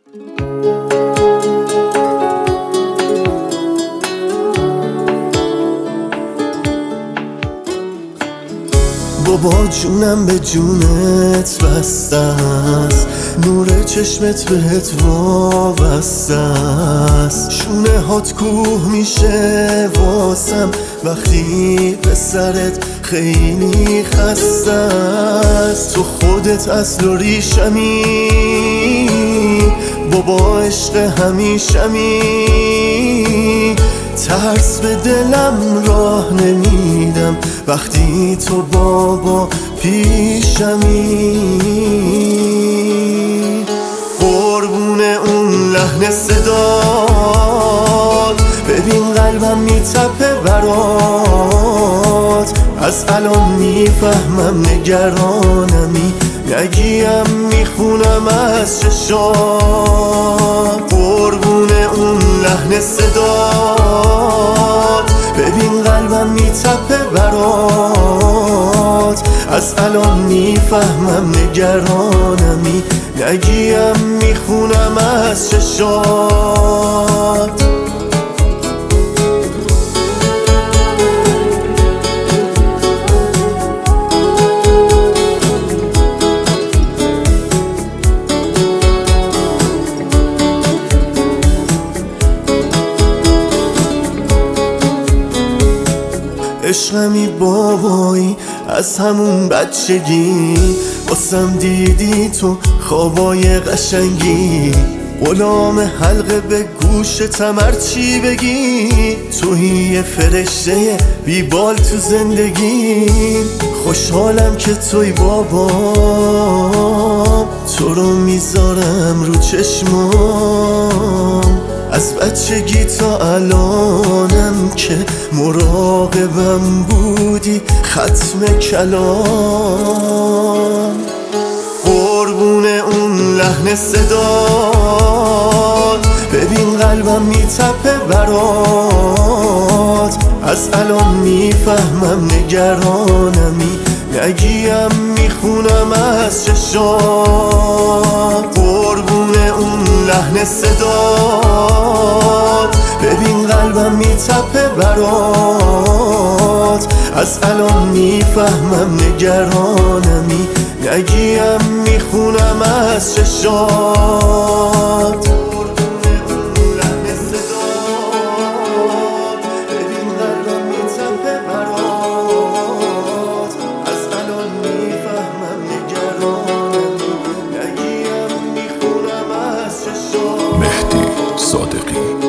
بابا جونم به جونت بسته است، نور چشمت بهت وابسته است. شونه هات کوه میشه واسم وقتی به سرت خیلی خسته است. تو خودت اصل و ریشمی، بابا عشق همیشمی. ترس به دلم راه نمیدم وقتی تو بابا پیشمی. قربون اون لحن صدات، ببین قلبم میتپه برات. از الان میفهمم نگرانمی، نگیم میخونم از چشات. قربون اون لحن صدات، ببین قلبم میتپه برات. از الان میفهمم نگرانمی، نگیم میخونم از چشات. عشقمی بابایی از همون بچگی، واسم دیدی تو خوابای قشنگی. غلام حلقه به گوشتم هرچی بگی، توی یه فرشته بیبال تو زندگی. خوشحالم که توی بابا، تو رو میذارم رو چشمام. از بچگی تا الانم که مراقبم بودی ختم کلام. قربون اون لحن صدات، ببین قلبم میتپه برات. از الان میفهمم نگرانمی، نگیم میخونم از چشات. قربون اون لحن صدات، ببین قلبم میتپه برات. از الان میفهمم نگرانمی، نگیم میخونم از چشات. مهدی صادقی.